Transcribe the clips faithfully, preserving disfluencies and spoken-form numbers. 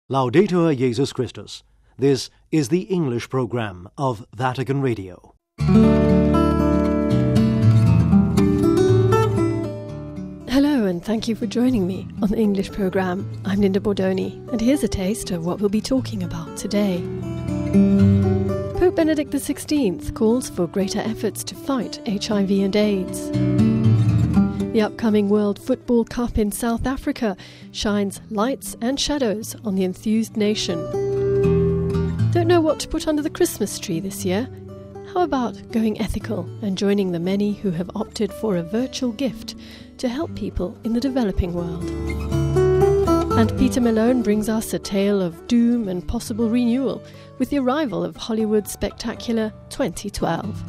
Laudetur Jesus Christus. This is the English program of Vatican Radio. Hello and thank you for joining me on the English program. I'm Linda Bordoni and here's a taste of what we'll be talking about today. Pope Benedict the sixteenth calls for greater efforts to fight H I V and AIDS. The upcoming World Football Cup in South Africa shines lights and shadows on the enthused nation. Don't know what to put under the Christmas tree this year? How about going ethical and joining the many who have opted for a virtual gift to help people in the developing world? And Peter Malone brings us a tale of doom and possible renewal with the arrival of Hollywood's spectacular twenty twelve.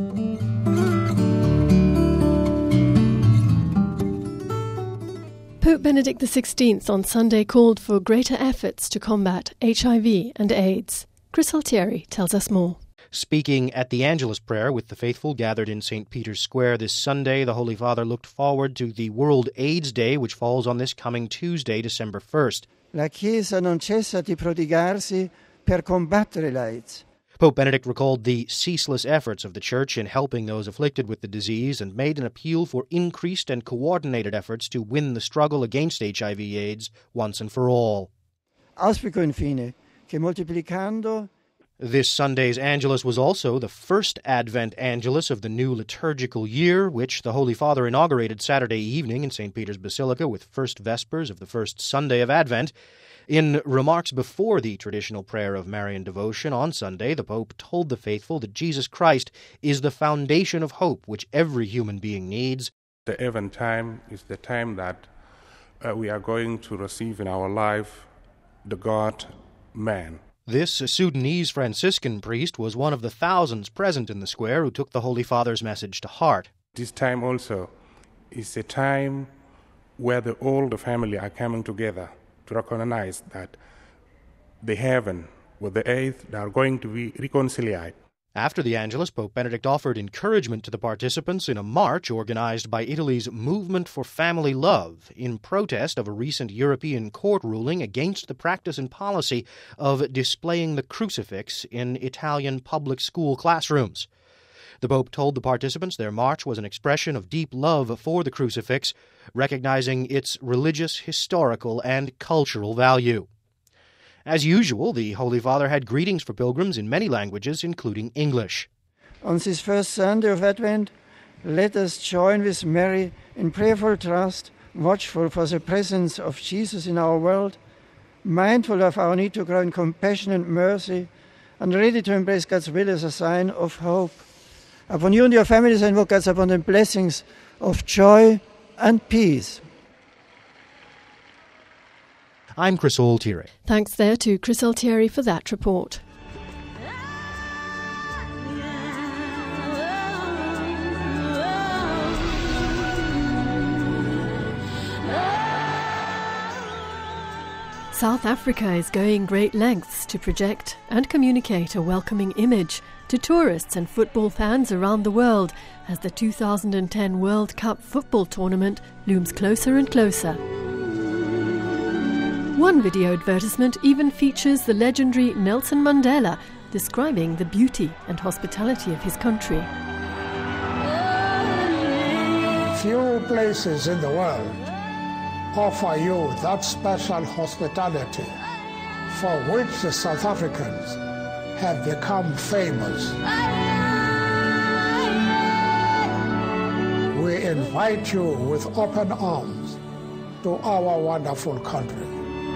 Pope Benedict the sixteenth on Sunday called for greater efforts to combat H I V and AIDS. Chris Altieri tells us more. Speaking at the Angelus prayer with the faithful gathered in Saint Peter's Square this Sunday, the Holy Father looked forward to the World AIDS Day, which falls on this coming Tuesday, December first. La Chiesa non cessa di prodigarsi per combattere l'AIDS. Pope Benedict recalled the ceaseless efforts of the Church in helping those afflicted with the disease and made an appeal for increased and coordinated efforts to win the struggle against H I V AIDS once and for all. Auspico infine che moltiplicando. This Sunday's Angelus was also the first Advent Angelus of the new liturgical year, which the Holy Father inaugurated Saturday evening in Saint Peter's Basilica with First Vespers of the first Sunday of Advent. In remarks before the traditional prayer of Marian devotion on Sunday, the Pope told the faithful that Jesus Christ is the foundation of hope which every human being needs. The Advent time is the time that uh, we are going to receive in our life the God-man. This Sudanese Franciscan priest was one of the thousands present in the square who took the Holy Father's message to heart. This time also is a time where the all the family are coming together to recognize that the heaven with the earth are going to be reconciled. After the Angelus, Pope Benedict offered encouragement to the participants in a march organized by Italy's Movement for Family Love in protest of a recent European court ruling against the practice and policy of displaying the crucifix in Italian public school classrooms. The Pope told the participants their march was an expression of deep love for the crucifix, recognizing its religious, historical, and cultural value. As usual, the Holy Father had greetings for pilgrims in many languages, including English. On this first Sunday of Advent, let us join with Mary in prayerful trust, watchful for the presence of Jesus in our world, mindful of our need to grow in compassion and mercy, and ready to embrace God's will as a sign of hope. Upon you and your families, I invoke God's abundant blessings of joy and peace. I'm Chris Altieri. Thanks there to Chris Altieri for that report. South Africa is going great lengths to project and communicate a welcoming image to tourists and football fans around the world as the two thousand ten World Cup football tournament looms closer and closer. One video advertisement even features the legendary Nelson Mandela describing the beauty and hospitality of his country. Few places in the world offer you that special hospitality for which the South Africans have become famous. We invite you with open arms to our wonderful country.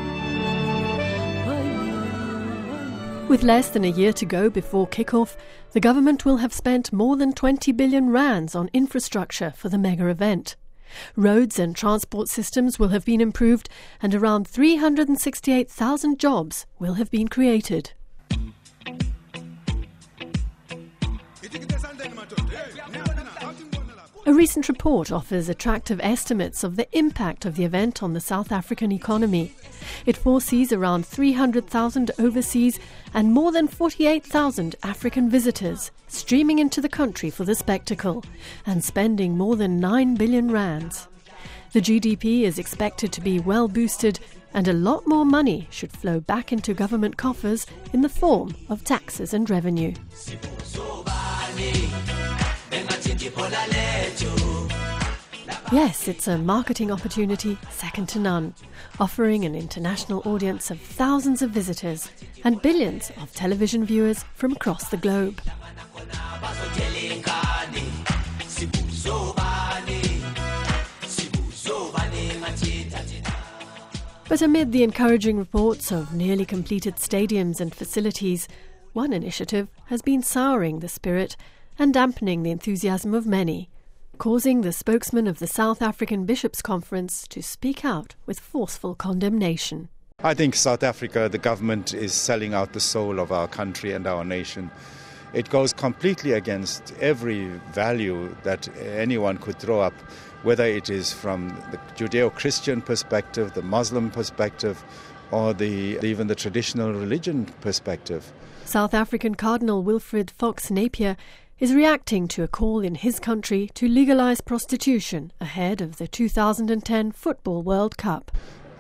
With less than a year to go before kick-off, the government will have spent more than twenty billion rands on infrastructure for the mega event. Roads and transport systems will have been improved and around three hundred sixty-eight thousand jobs will have been created. A recent report offers attractive estimates of the impact of the event on the South African economy. It foresees around three hundred thousand overseas and more than forty-eight thousand African visitors streaming into the country for the spectacle and spending more than nine billion rands. The G D P is expected to be well boosted and a lot more money should flow back into government coffers in the form of taxes and revenue. Yes, it's a marketing opportunity second to none, offering an international audience of thousands of visitors and billions of television viewers from across the globe. But amid the encouraging reports of nearly completed stadiums and facilities, one initiative has been souring the spirit and dampening the enthusiasm of many, causing the spokesman of the South African Bishops' Conference to speak out with forceful condemnation. I think South Africa, the government, is selling out the soul of our country and our nation. It goes completely against every value that anyone could throw up, whether it is from the Judeo-Christian perspective, the Muslim perspective, or the even the traditional religion perspective. South African Cardinal Wilfred Fox Napier is reacting to a call in his country to legalise prostitution ahead of the two thousand ten Football World Cup.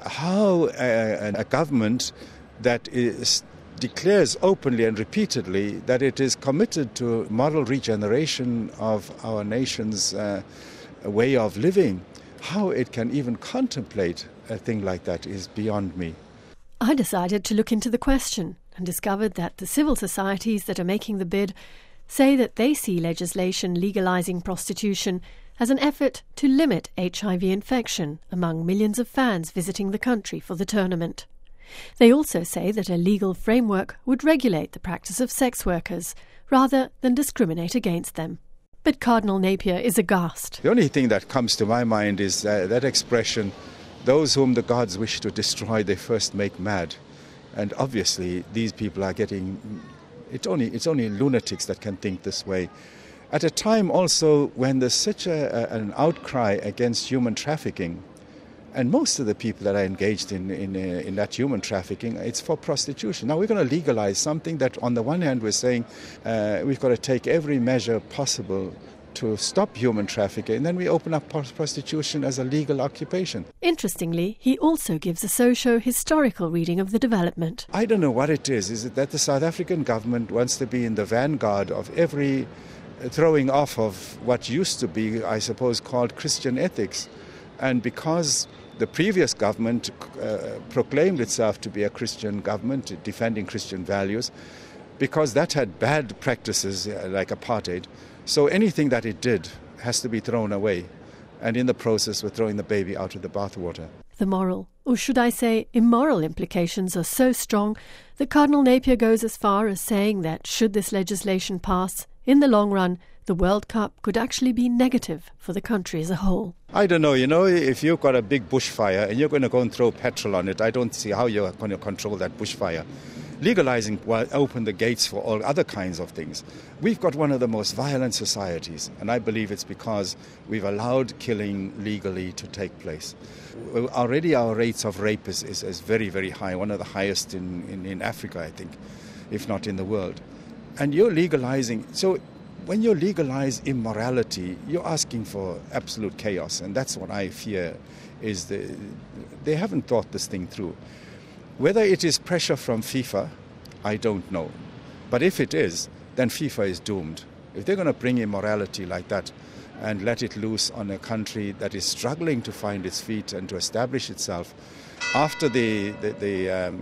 How a, a government that is, declares openly and repeatedly that it is committed to moral regeneration of our nation's uh, way of living, how it can even contemplate a thing like that is beyond me. I decided to look into the question and discovered that the civil societies that are making the bid say that they see legislation legalising prostitution as an effort to limit H I V infection among millions of fans visiting the country for the tournament. They also say that a legal framework would regulate the practice of sex workers rather than discriminate against them. But Cardinal Napier is aghast. The only thing that comes to my mind is uh, that expression, those whom the gods wish to destroy, they first make mad. And obviously these people are getting, it's only, it's only lunatics that can think this way. At a time also when there's such a, a, an outcry against human trafficking, and most of the people that are engaged in, in, uh, in that human trafficking, it's for prostitution. Now we're going to legalize something that on the one hand we're saying uh, we've got to take every measure possible to stop human trafficking, and then we open up prostitution as a legal occupation. Interestingly, he also gives a socio-historical reading of the development. I don't know what it is. Is it that the South African government wants to be in the vanguard of every throwing off of what used to be, I suppose, called Christian ethics? And because the previous government uh, proclaimed itself to be a Christian government, defending Christian values, because that had bad practices uh, like apartheid, so anything that it did has to be thrown away. And in the process, we're throwing the baby out with the bathwater. The moral, or should I say immoral implications are so strong that Cardinal Napier goes as far as saying that should this legislation pass, in the long run, the World Cup could actually be negative for the country as a whole. I don't know, you know, if you've got a big bushfire and you're going to go and throw petrol on it, I don't see how you're going to control that bushfire. Legalizing will open the gates for all other kinds of things. We've got one of the most violent societies, and I believe it's because we've allowed killing legally to take place. Already our rates of rape is, is, is very, very high, one of the highest in, in, in Africa, I think, if not in the world. And you're legalizing, so when you legalize immorality, you're asking for absolute chaos, and that's what I fear is the, they haven't thought this thing through. Whether it is pressure from FIFA, I don't know. But if it is, then FIFA is doomed. If they're going to bring immorality like that and let it loose on a country that is struggling to find its feet and to establish itself after the the, the, um,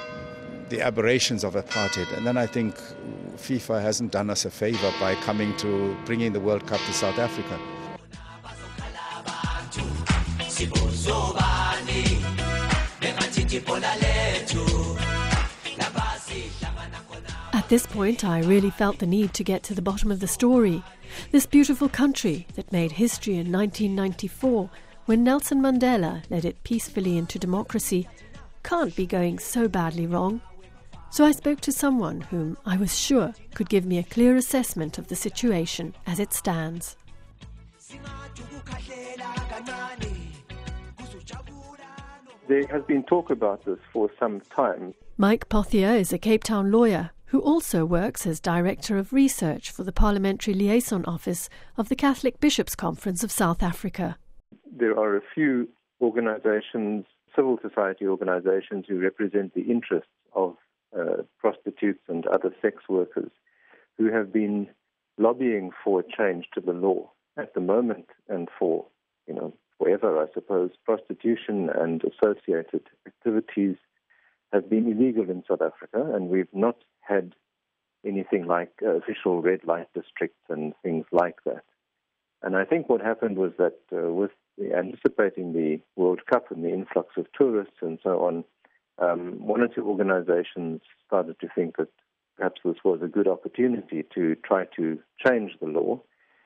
the aberrations of apartheid, and then I think FIFA hasn't done us a favor by coming to bringing the World Cup to South Africa. At this point, I really felt the need to get to the bottom of the story. This beautiful country that made history in nineteen ninety-four, when Nelson Mandela led it peacefully into democracy, can't be going so badly wrong. So I spoke to someone whom I was sure could give me a clear assessment of the situation as it stands. There has been talk about this for some time. Mike Pothier is a Cape Town lawyer who also works as Director of Research for the Parliamentary Liaison Office of the Catholic Bishops' Conference of South Africa. There are a few organizations, civil society organizations who represent the interests of uh, prostitutes and other sex workers who have been lobbying for a change to the law. At the moment, and for, you know, forever, I suppose, prostitution and associated activities have been illegal in South Africa, and we've not had anything like uh, official red light districts and things like that. And I think what happened was that uh, with the, anticipating the World Cup and the influx of tourists and so on, um, one or two organizations started to think that perhaps this was a good opportunity to try to change the law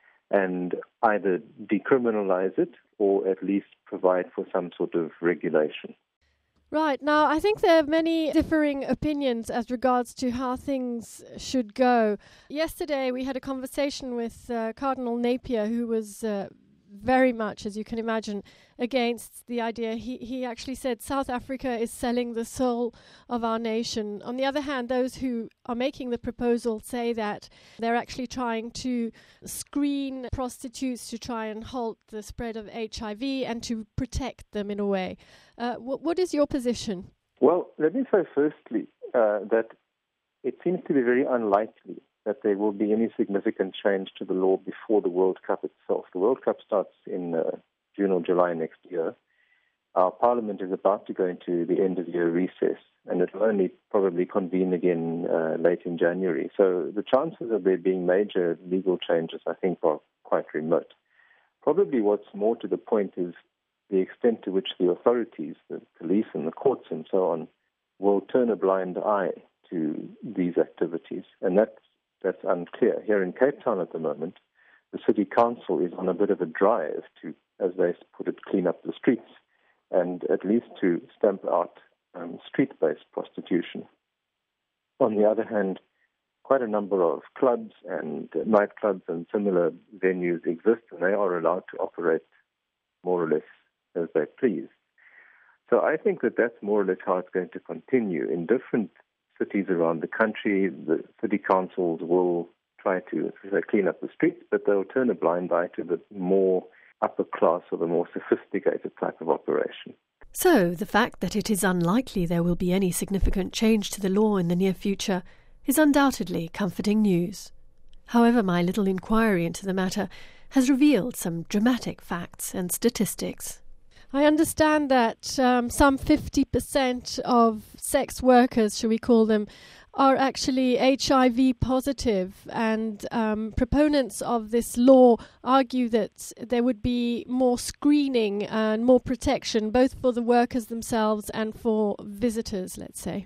and either decriminalize it or at least provide for some sort of regulation. Right. Now, I think there are many differing opinions as regards to how things should go. Yesterday, we had a conversation with uh, Cardinal Napier, who was uh, very much, as you can imagine, against the idea. He he actually said South Africa is selling the soul of our nation. On the other hand, those who are making the proposal say that they're actually trying to screen prostitutes to try and halt the spread of H I V and to protect them in a way. Uh, what, what is your position? Well, let me say firstly uh, that it seems to be very unlikely that there will be any significant change to the law before the World Cup itself. The World Cup starts in uh, June or July next year. Our Parliament is about to go into the end-of-year recess, and it will only probably convene again uh, late in January. So the chances of there being major legal changes, I think, are quite remote. Probably what's more to the point is the extent to which the authorities, the police and the courts and so on, will turn a blind eye to these activities. And that's That's unclear. Here in Cape Town at the moment, the City Council is on a bit of a drive to, as they put it, clean up the streets and at least to stamp out um, street-based prostitution. On the other hand, quite a number of clubs and uh, nightclubs and similar venues exist, and they are allowed to operate more or less as they please. So I think that that's more or less how it's going to continue. In different cities around the country, the city councils will try to say, clean up the streets, but they'll turn a blind eye to the more upper class or the more sophisticated type of operation. So, the fact that it is unlikely there will be any significant change to the law in the near future is undoubtedly comforting news. However, my little inquiry into the matter has revealed some dramatic facts and statistics. I understand that um, some fifty percent of sex workers, shall we call them, are actually H I V positive, and um, proponents of this law argue that there would be more screening and more protection, both for the workers themselves and for visitors, let's say.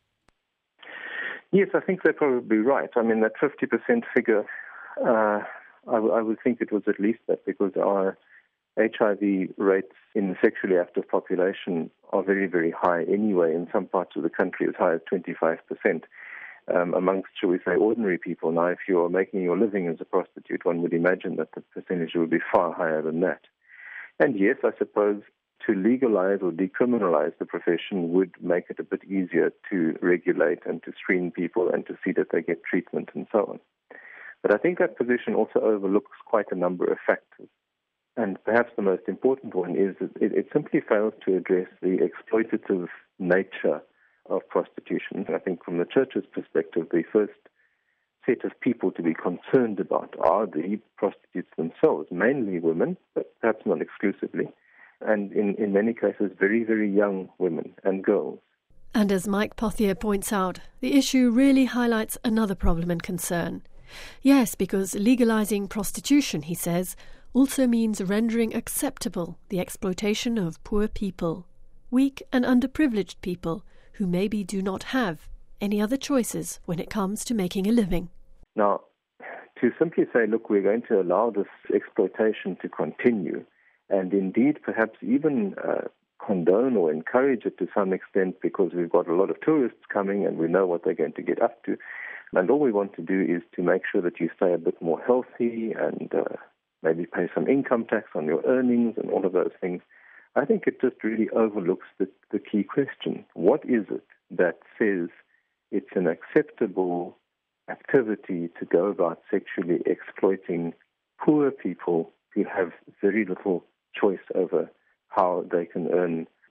Yes, I think they're probably right. I mean, that fifty percent figure, uh, I, w- I would think it was at least that, because our H I V rates in the sexually active population are very, very high anyway, in some parts of the country as high as twenty-five percent. Um, amongst, shall we say, ordinary people. Now, if you're making your living as a prostitute, one would imagine that the percentage would be far higher than that. And yes, I suppose to legalize or decriminalize the profession would make it a bit easier to regulate and to screen people and to see that they get treatment and so on. But I think that position also overlooks quite a number of factors. And perhaps the most important one is that it, it simply fails to address the exploitative nature of prostitution. I think from the church's perspective, the first set of people to be concerned about are the prostitutes themselves, mainly women, but perhaps not exclusively, and in, in many cases very, very young women and girls. And as Mike Pothier points out, the issue really highlights another problem and concern. Yes, because legalizing prostitution, he says, also means rendering acceptable the exploitation of poor people, weak and underprivileged people who maybe do not have any other choices when it comes to making a living. Now, to simply say, look, we're going to allow this exploitation to continue, and indeed perhaps even uh, condone or encourage it to some extent, because we've got a lot of tourists coming and we know what they're going to get up to, and all we want to do is to make sure that you stay a bit more healthy and uh, maybe pay some income tax on your earnings and all of those things. I think it just really overlooks the, the key question. What is it that says it's an acceptable activity to go about sexually exploiting poor people who have very little choice over how they can earn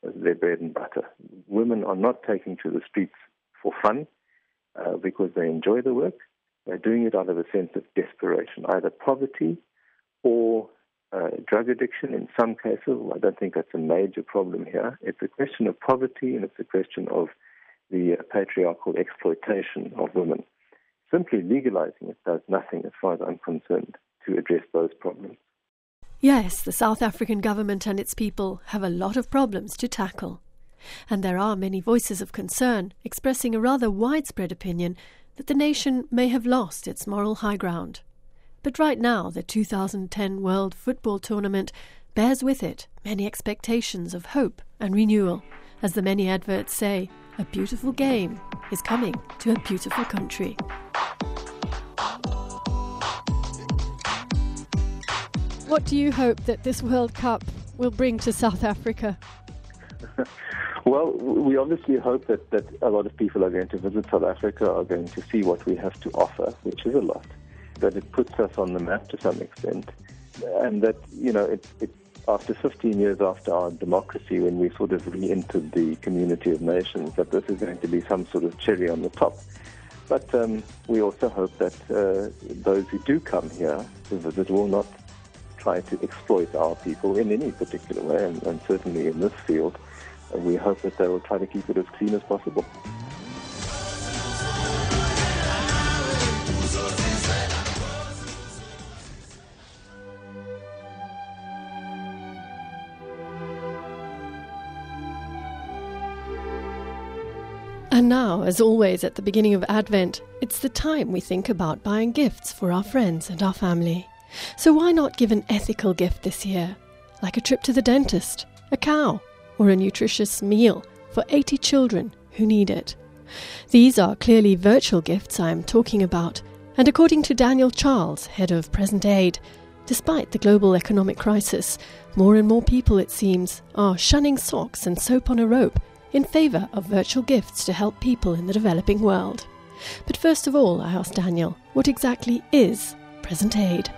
as their bread and butter. Women are not taking to the streets for fun uh, because they enjoy the work. They're doing it out of a sense of desperation, either poverty or uh, drug addiction in some cases. I don't think that's a major problem here. It's a question of poverty, and it's a question of the uh, patriarchal exploitation of women. Simply legalizing it does nothing, as far as I'm concerned, to address those problems. Yes, the South African government and its people have a lot of problems to tackle. And there are many voices of concern expressing a rather widespread opinion that the nation may have lost its moral high ground. But right now, the two thousand ten World Football Tournament bears with it many expectations of hope and renewal. As the many adverts say, a beautiful game is coming to a beautiful country. What do you hope that this World Cup will bring to South Africa? Well, we obviously hope that, that a lot of people are going to visit South Africa, are going to see what we have to offer, which is a lot, that it puts us on the map to some extent, and that, you know, it, it, after fifteen years after our democracy, when we sort of re-entered the community of nations, that this is going to be some sort of cherry on the top. But um, we also hope that uh, those who do come here to visit will not try to exploit our people in any particular way, and, and certainly in this field, uh, we hope that they will try to keep it as clean as possible. And now, as always at the beginning of Advent, it's the time we think about buying gifts for our friends and our family. So why not give an ethical gift this year, like a trip to the dentist, a cow, or a nutritious meal for eighty children who need it? These are clearly virtual gifts I am talking about, and according to Daniel Charles, head of Present Aid, despite the global economic crisis, more and more people, it seems, are shunning socks and soap on a rope in favour of virtual gifts to help people in the developing world. But first of all, I asked Daniel, what exactly is Present Aid?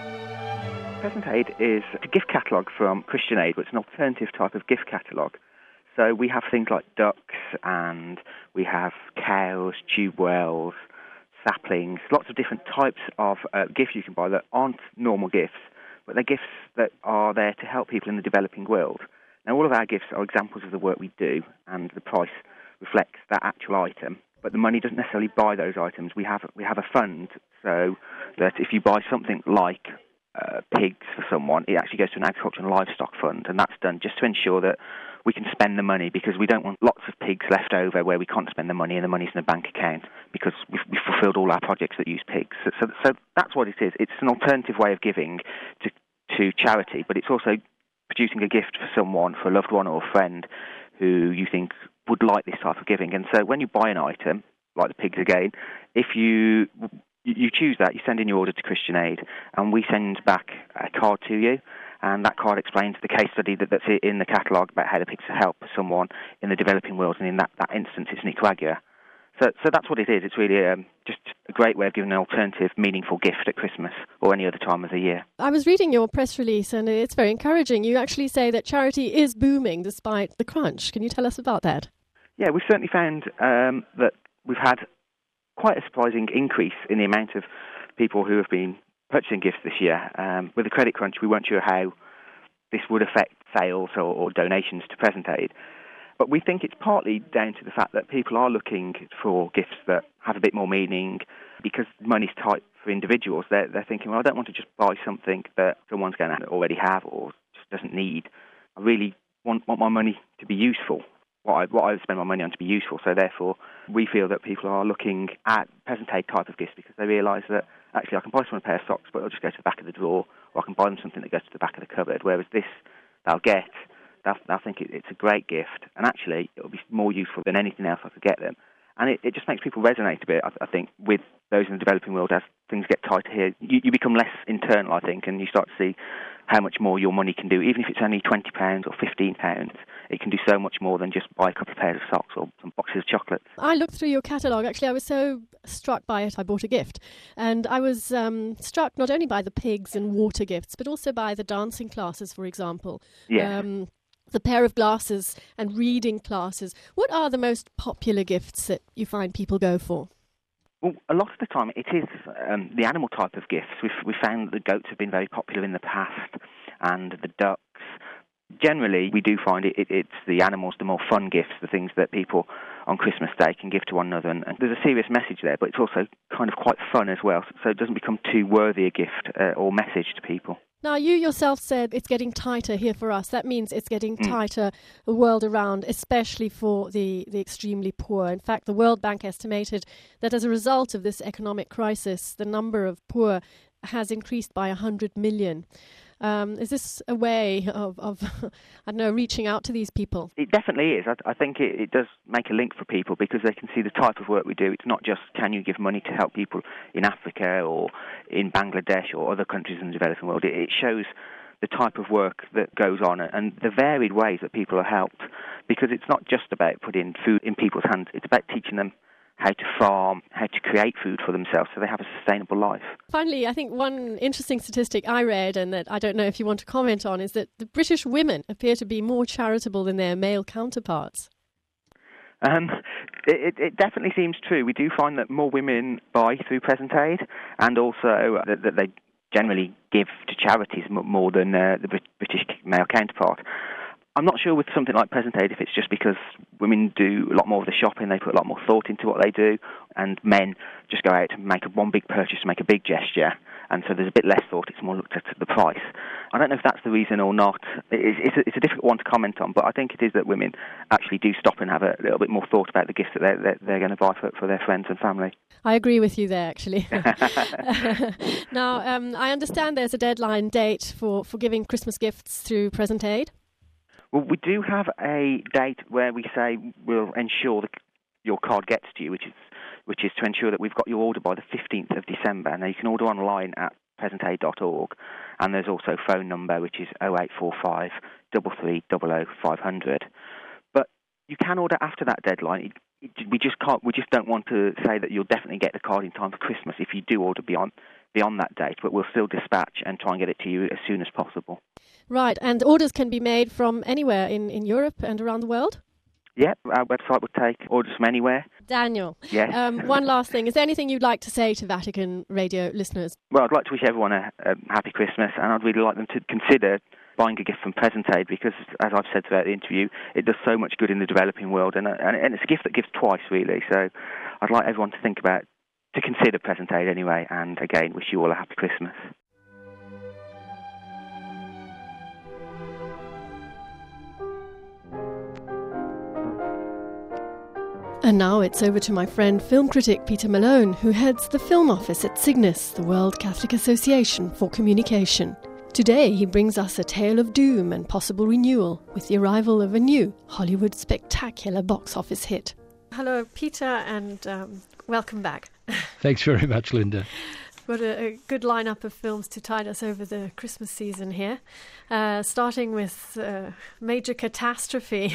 Present Aid is a gift catalogue from Christian Aid, but it's an alternative type of gift catalogue. So we have things like ducks, and we have cows, tube wells, saplings, lots of different types of uh, gifts you can buy that aren't normal gifts, but they're gifts that are there to help people in the developing world. Now, all of our gifts are examples of the work we do, and the price reflects that actual item. But the money doesn't necessarily buy those items. We have we have a fund, so that if you buy something like uh, pigs for someone, it actually goes to an agriculture and livestock fund, and that's done just to ensure that we can spend the money, because we don't want lots of pigs left over where we can't spend the money and the money's in a bank account, because we've, we've fulfilled all our projects that use pigs. So, so, so that's what it is. It's an alternative way of giving to to charity, but it's also producing a gift for someone, for a loved one or a friend who you think would like this type of giving. And so when you buy an item, like the pigs again, if you you choose that, you send in your order to Christian Aid, and we send back a card to you, and that card explains the case study that, that's in the catalogue about how the pigs help someone in the developing world, and in that, that instance it's Nicaragua. So, so that's what it is. It's really um, just a great way of giving an alternative, meaningful gift at Christmas or any other time of the year. I was reading your press release, and it's very encouraging. You actually say that charity is booming despite the crunch. Can you tell us about that? Yeah, we've certainly found um, that we've had quite a surprising increase in the amount of people who have been purchasing gifts this year. Um, with the credit crunch, we weren't sure how this would affect sales or, or donations to Present Aid. But we think it's partly down to the fact that people are looking for gifts that have a bit more meaning, because money's tight for individuals. They're, they're thinking, well, I don't want to just buy something that someone's going to already have or just doesn't need. I really want, want my money to be useful, what I, what I spend my money on to be useful. So therefore, we feel that people are looking at Present Aid type of gifts because they realise that, actually, I can buy someone a pair of socks, but it'll just go to the back of the drawer, or I can buy them something that goes to the back of the cupboard, whereas this, they'll get... I think it's a great gift, and actually it'll be more useful than anything else I could get them. And it, it just makes people resonate a bit, I, I think, with those in the developing world. As things get tighter here, you, you become less internal, I think, and you start to see how much more your money can do. Even if it's only twenty pounds or fifteen pounds, it can do so much more than just buy a couple of pairs of socks or some boxes of chocolates. I looked through your catalogue. Actually, I was so struck by it, I bought a gift. And I was um, struck not only by the pigs and water gifts, but also by the dancing classes, for example. Yeah. Um, the pair of glasses and reading classes. What are the most popular gifts that you find people go for? Well, a lot of the time it is um, the animal type of gifts. We've, we've found that the goats have been very popular in the past, and the ducks. Generally, we do find it, it, it's the animals, the more fun gifts, the things that people on Christmas Day can give to one another. And, and there's a serious message there, but it's also kind of quite fun as well, so it doesn't become too worthy a gift uh, or message to people. Now, you yourself said it's getting tighter here for us. That means it's getting Mm. tighter the world around, especially for the, the extremely poor. In fact, the World Bank estimated that as a result of this economic crisis, the number of poor has increased by one hundred million. Um, is this a way of, of I don't know, reaching out to these people? It definitely is. I, I think it, it does make a link for people because they can see the type of work we do. It's not just can you give money to help people in Africa or in Bangladesh or other countries in the developing world. It, it shows the type of work that goes on and the varied ways that people are helped, because it's not just about putting food in people's hands. It's about teaching them how to farm, how to create food for themselves so they have a sustainable life. Finally, I think one interesting statistic I read, and that I don't know if you want to comment on, is that the British women appear to be more charitable than their male counterparts. Um, it, it definitely seems true. We do find that more women buy through Present Aid, and also that, that they generally give to charities more than uh, the British male counterpart. I'm not sure with something like Present Aid if it's just because women do a lot more of the shopping, they put a lot more thought into what they do, and men just go out to make a, one big purchase, to make a big gesture, and so there's a bit less thought, it's more looked at the price. I don't know if that's the reason or not. It's, it's, a, it's a difficult one to comment on, but I think it is that women actually do stop and have a little bit more thought about the gifts that they're, they're, they're going to buy for, for their friends and family. I agree with you there, actually. Now, um, I understand there's a deadline date for, for giving Christmas gifts through Present Aid. Well, we do have a date where we say we'll ensure that your card gets to you, which is which is to ensure that we've got your order by the fifteenth of December. Now, you can order online at present aid dot org, and there's also a phone number, which is oh eight four five, three three zero zero, five hundred. But you can order after that deadline. It, it, we just can't. We just don't want to say that you'll definitely get the card in time for Christmas if you do order beyond beyond that date, but we'll still dispatch and try and get it to you as soon as possible. Right, and orders can be made from anywhere in, in Europe and around the world? Yep, our website would take orders from anywhere. Daniel, yes. um, one last thing. Is there anything you'd like to say to Vatican Radio listeners? Well, I'd like to wish everyone a, a happy Christmas, and I'd really like them to consider buying a gift from Present Aid because, as I've said throughout the interview, it does so much good in the developing world, and, and, and it's a gift that gives twice, really. So I'd like everyone to think about, to consider Present Aid anyway, and again, wish you all a happy Christmas. And now it's over to my friend film critic Peter Malone, who heads the film office at Cygnus, the World Catholic Association for Communication. Today he brings us a tale of doom and possible renewal with the arrival of a new Hollywood spectacular box office hit. Hello, Peter, and um, welcome back. Thanks very much, Linda. Got a, a good lineup of films to tide us over the Christmas season here, uh, starting with uh, Major Catastrophe.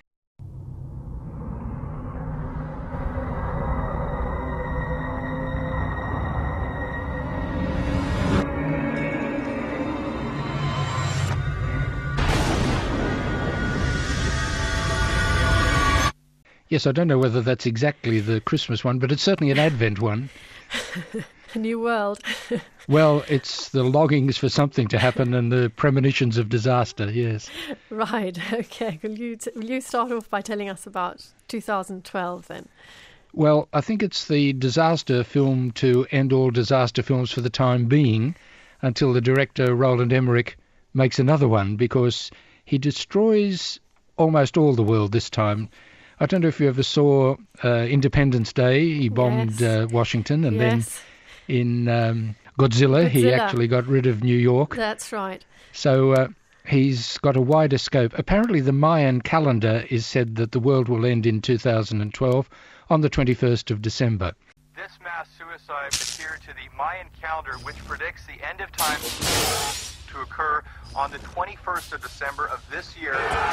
Yes, I don't know whether that's exactly the Christmas one, but it's certainly an Advent one. A new world. Well, it's the longings for something to happen and the premonitions of disaster, yes. Right, okay. Will you, t- will you start off by telling us about two thousand twelve then? Well, I think it's the disaster film to end all disaster films for the time being, until the director, Roland Emmerich, makes another one, because he destroys almost all the world this time. I don't know if you ever saw uh, Independence Day. He bombed yes. uh, Washington, and yes. then in um, Godzilla, Godzilla, he actually got rid of New York. That's right. So uh, he's got a wider scope. Apparently the Mayan calendar is said that the world will end in two thousand twelve on the twenty-first of December. This mass suicide adhered to the Mayan calendar, which predicts the end of time to occur on the twenty-first of December of this year.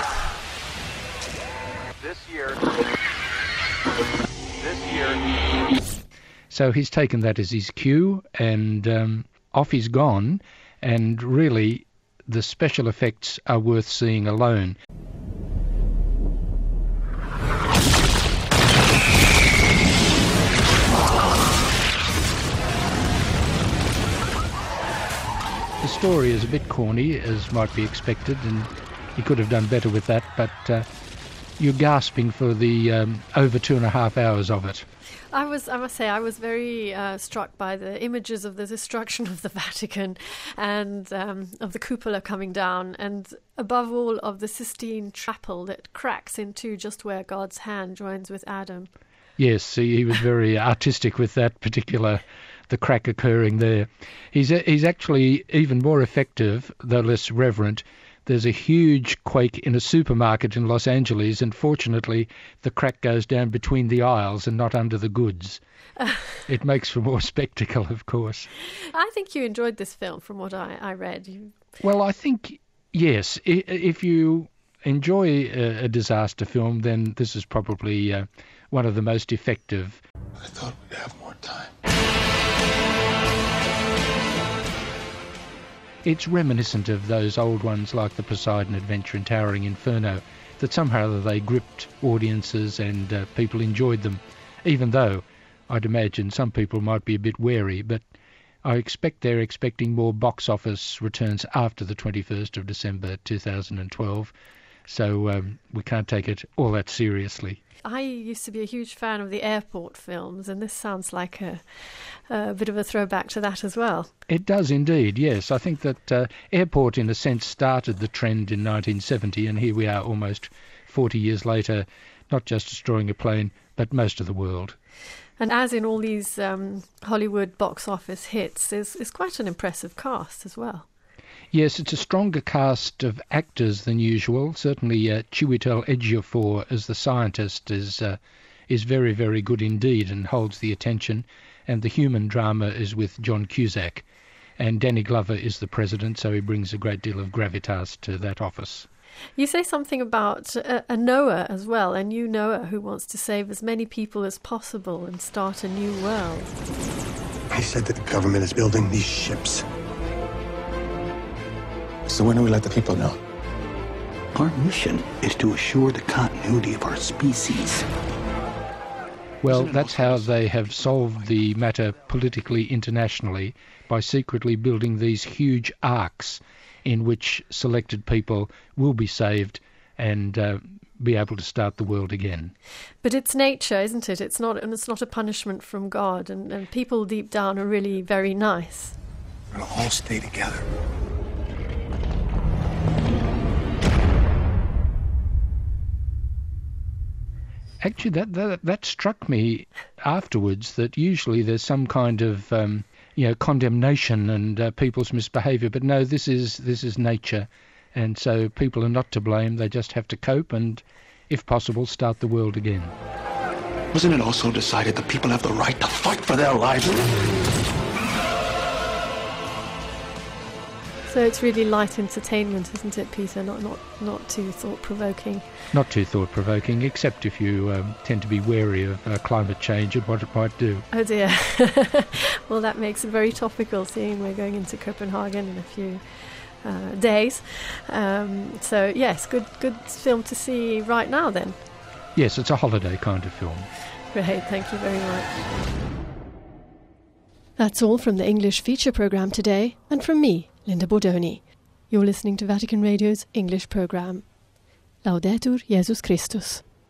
This year, this year. So he's taken that as his cue, and um, off he's gone, and really the special effects are worth seeing alone. story is a bit corny, as might be expected, and he could have done better with that, but uh, you're gasping for the um, over two and a half hours of it. I was, I must say, I was very uh, struck by the images of the destruction of the Vatican and um, of the cupola coming down, and above all of the Sistine Chapel that cracks in two just where God's hand joins with Adam. Yes, he, he was very artistic with that particular, the crack occurring there. He's he's actually even more effective, though less reverent. There's a huge quake in a supermarket in Los Angeles, and fortunately the crack goes down between the aisles and not under the goods. Uh, it makes for more spectacle, of course. I think you enjoyed this film from what I, I read. You... Well, I think, yes, if you enjoy a, a disaster film, then this is probably uh, one of the most effective. I thought we'd have more time. It's reminiscent of those old ones like The Poseidon Adventure and Towering Inferno, that somehow they gripped audiences and uh, people enjoyed them, even though I'd imagine some people might be a bit wary, but I expect they're expecting more box office returns after the twenty-first of December two thousand twelve, so um, we can't take it all that seriously. I used to be a huge fan of the airport films, and this sounds like a, a bit of a throwback to that as well. It does indeed, yes. I think that uh, Airport, in a sense, started the trend in nineteen seventy, and here we are almost forty years later, not just destroying a plane, but most of the world. And as in all these um, Hollywood box office hits, there's, there's quite an impressive cast as well. Yes, it's a stronger cast of actors than usual. Certainly uh, Chiwetel Ejiofor as the scientist is uh, is very, very good indeed and holds the attention. And the human drama is with John Cusack. And Danny Glover is the president, so he brings a great deal of gravitas to that office. You say something about a, a Noah as well, a new Noah who wants to save as many people as possible and start a new world. I said that the government is building these ships. So when do we let the people know? Our mission is to assure the continuity of our species. Well, that's how they have solved the matter politically internationally, by secretly building these huge arks in which selected people will be saved and uh, be able to start the world again. But it's nature, isn't it? It's not, and it's not a punishment from God, and, and people deep down are really very nice. We'll all stay together. Actually, that, that that struck me afterwards, that usually there's some kind of um, you know condemnation and uh, people's misbehaviour, but no, this is this is nature, and so people are not to blame. They just have to cope and, if possible, start the world again. Wasn't it also decided that people have the right to fight for their lives? So it's really light entertainment, isn't it, Peter? Not not not too thought-provoking. Not too thought-provoking, except if you um, tend to be wary of uh, climate change and what it might do. Oh dear. Well, that makes it very topical, seeing we're going into Copenhagen in a few uh, days. Um, so yes, good good film to see right now then. Yes, it's a holiday kind of film. Great, thank you very much. That's all from the English feature programme today, and from me, Linda Bordoni. You're listening to Vatican Radio's English programme. Laudetur Jesus Christus.